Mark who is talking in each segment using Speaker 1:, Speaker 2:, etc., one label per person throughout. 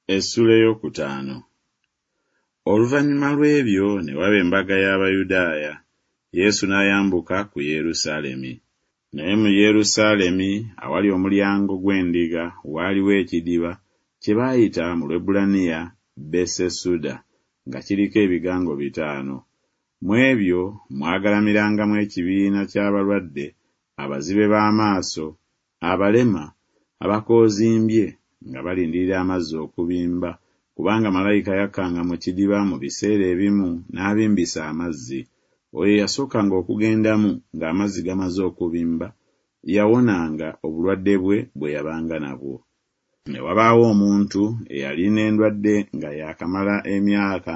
Speaker 1: Essula ey'okutaano. Oluvannyuma lw'ebyo ne waba embaga y'Abayudaaya, Yesu n'ayambuka ku Yerusaalemi. Naye mu Yerusaalemi awali omulyango gw'endiga waaliwo ekidiba kye baayita mu Lwebbulaniya Besesuda, nga kiriko ebigango 5. Mu ebyo mwagalamirangamu ekibiina ky'abalwadde, abazibe b'amaaso, abalema, abakoozimbye, nga balindirira amazzi okubimba, kubanga malayika yakkanga mu kidiba mu biseera ebimu n'abimbisa amazzi. Oyo yasookanga okugendamu ng'amazzi gamaze okubimba, yawonanga obulwadde bwe yabanga nabwo. Ne wabaawo omuntu eyalina endwadde nga yaakamala emyaka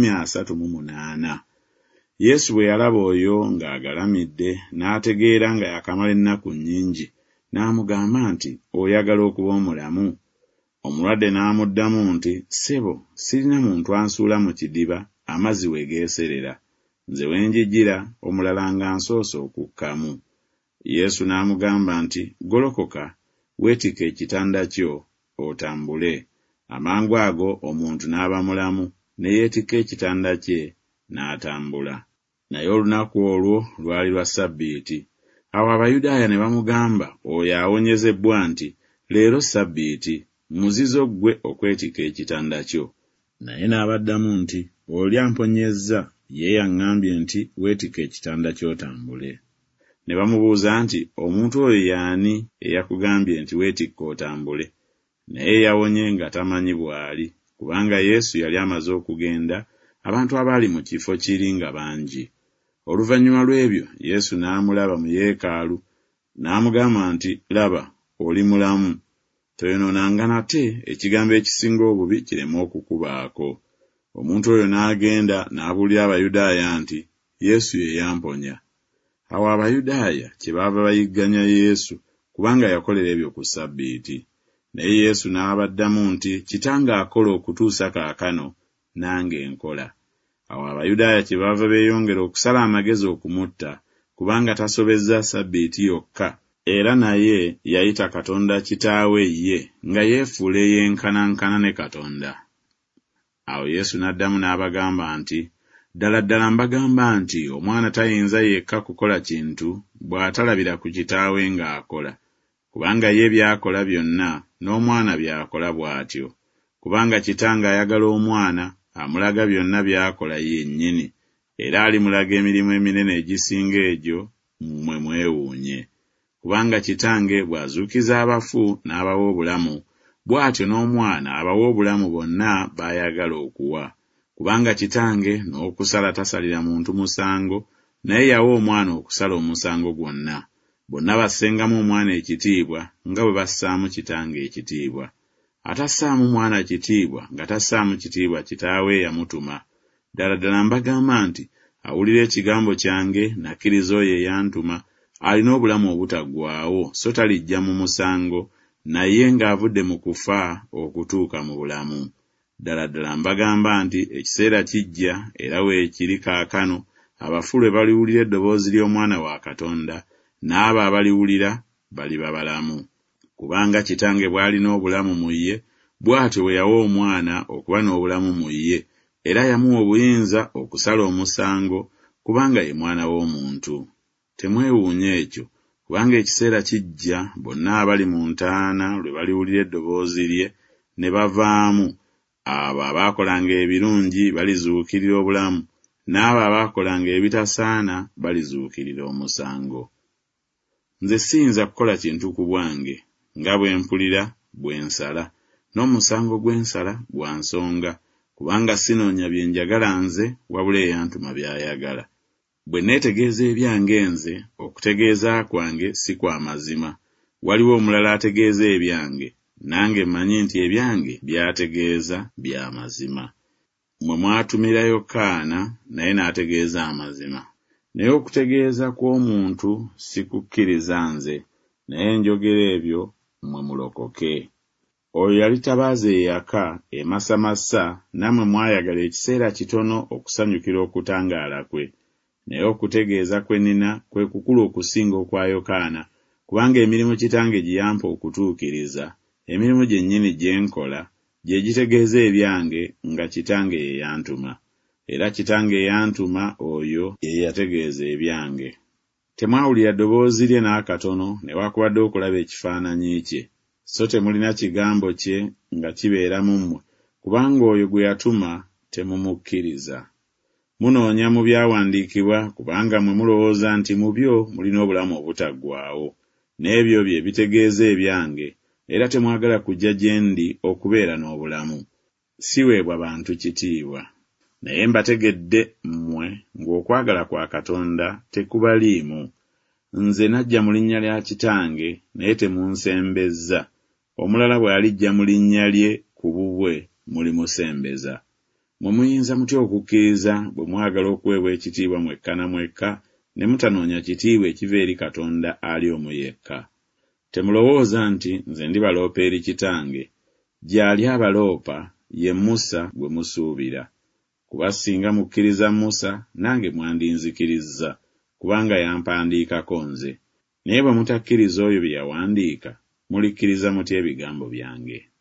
Speaker 1: 38. Yesu bwe yalaba oyo ng'agalamidde, n'ategeera nga yaakamala ennaku nnyingi, n'amugamba nti, "Oyagala okuba omulamu?" Omulwadde n'amuddamu nti, "Ssebo, sirina muntu ansuula mu kidiba amazzi we geeserera. Nze wenjijjira omulala ng'ansoose okukkamu." Yesu n'amugamba nti, "Golokoka, weetike ekitanda kyo, otambule." Amangu ago omuntu n'aba mulamu, ne yeetika ekitanda kye, n'atambula. Naye olunaku olwo lwali lwa Ssabbiiti. Awo Abayudaaya ne bamugamba oyo awonyezebbwa nti, "Leero Ssabbiiti, muzizo ggwe okwetika ekitanda kyo." Naye n'abaddamu nti, "Oli amponyezza, ye yaŋŋambye nti weetika ekitanda ky'otambule." Ne bamubuuza nti, "Omuntu oyo y'ani eyakugambye nti weetikka otambule?" Naye yawonye nga tamanyi bw'ali, kubanga Yesu yali amaze okugenda, abantu abaali mu kifo kiri nga bangi. Oluvannyuma lw'ebyo Yesu n'amulaba mu Yeekaalu, n'amugamba nti, "Laba, oli mulamu. Toyonoonanga nate ekigambo ekisinga obubi kireme okukubaako." Omuntu oyo n'agenda n'abuulira Abayudaaya nti, "Yesu ye yamponya." Awo Abayudaaya kyebaava bayigganya Yesu, kubanga yakolera ebyo ku Ssabbiiti. Naye Yesu n'abaddamu nti, "Kitange akola okutuusa kaakano, nange nkola." Awo Abayudaaya kyebaava beeyongera okusala amagezi okumutta, kubanga tasobezza Ssabbiiti yokka, era naye yayita Katonda Kitaawe ye, nga yeefuula eyenkanankana ne Katonda. Awo Yesu n'addamu n'abagamba nti, "Ddala ddala mbagamba nti omwana tayinza yekka kukola kintu bw'atalabira ku Kitaawe ng'akola. Kubanga ye by'akola byonna n'omwana by'akola bw'atyo. Kubanga Kitange ayagala omwana, amulaga byonna by'akola yennyini, era alimulaga emirimu eminene egisinga egyo mmwe mwewuunye. Kubanga Kitange bw'azuukiza abafu n'abawa obulamu, bw'atyo n'omwana abawa obulamu bonna b'ayagala okuwa. Kubanga Kitange n'okusala tasalira muntu musango, naye yawa omwana okusala omusango gwonna. Bonna bassengamu omwana ekitiibwa nga bwe bassaamu Kitange ekitiibwa. Atassaamu mwana kitiibwa nga tassaamu kitiibwa Kitaawe eyamutuma. Ddala ddala mbagamba nti awulira ekigambo kyange n'akkiriza oyo eyantuma, alina obulamu obutaggwaawo, so talijja mu musango, naye ng'avudde mu kufa okutuuka mu bulamu. Ddala ddala mbagamba nti ekiseera kijja, era weekiri kaakano, abafu lwe baliwulira eddoboozi ly'Omwana wa Katonda, n'abo abaliwulira baliba balamu. Kubanga Kitange bw'alina obulamu mu ye, bw'atyo bwe yawa Omwana okuba n'obulamu mu ye, era yamuwa obuyinza okusala omusango, kubanga ye Mwana w'Omuntu. Temwewuunya ekyo, kubanga ekiseera kijja bonna abali mu ntaana lwe baliwulira eddoboozi lye ne bavaamu. Abo abaakolanga ebirungi balizuukirira obulamu, n'abo abaakolanga ebitasaana balizuukirira omusango. Nze siyinza kukola kintu ku bwange, nga bwe mpulira bwe nsala, n'omusango gwe nsala gwa nsonga, kubanga sinoonya bye njagala nze, wabula eyantuma by'ayagala. Bwe neetegeeza ebyange nze, okutegeeza kwange si kwa mazima. Waliwo omulala ategeeza ebyange, nange mmanyi nti ebyange by'ategeeza bya mazima. Mmwe mwatumira Yokaana, naye n'ategeeza amazima. Naye okutegeeza kw'omuntu si kukkiriza nze, naye njogera ebyo mmwe mulokoke. Oyo yali tabaaza eyaka emasamasa, nammwe mwayagala ekiseera kitono okusanyukira okutangaala kwe. Naye okutegeeza kwe nnina kwe kukulu okusinga okwa Yokaana, kubanga emirimu Kitange gye yampa okutuukiriza, emirimu gyennyini gye nkola, gye gitegeeza ebyange nga Kitange ye yantuma, era Kitange yantuma oyo ye yategeeza ebyange. Temwawulira ddoboozi lye n'akatono newaakubadde okulaba ekifaananyi kye, so temulina kigambo kye nga kibeera mu mmwe, kubanga oyo gwe yatuma temumukkiriza. Munoonya mu byawandiikibwa kubanga mwe mulowooza nti mu byo mulina obulamu obutaggwaawo, n'ebyo bye bitegeeza ebyange, era temwagala kujja gye ndi okubeera n'obulamu. Siweebwa bantu kitiibwa. Naye mbategedde mmwe ng'okwagala kwa Katonda tekubaliimu. Nze najja mu linnya lya Kitange naye temunsembezza. Omulala bw'alijja mu linnya lye ku bubwe mulimusembeza. Mwe muyinza mutya okukkiriza bwe mwagala okuweebwa ekitiibwa mwekka na mwekka ne mutanoonya kitiibwa ekiva eri Katonda ali omu yekka? Temulowooza nti nze ndibaloopa eri Kitange, gy'ali abaloopa ye Musa gwe musuubira. Kuba singa mukkiriza Musa nange mwandinzikirizza, kubanga yampandiikako nze. Naye bwe mutakkiriza oyo bye yawandiika, mulikkiriza mutya ebigambo byange?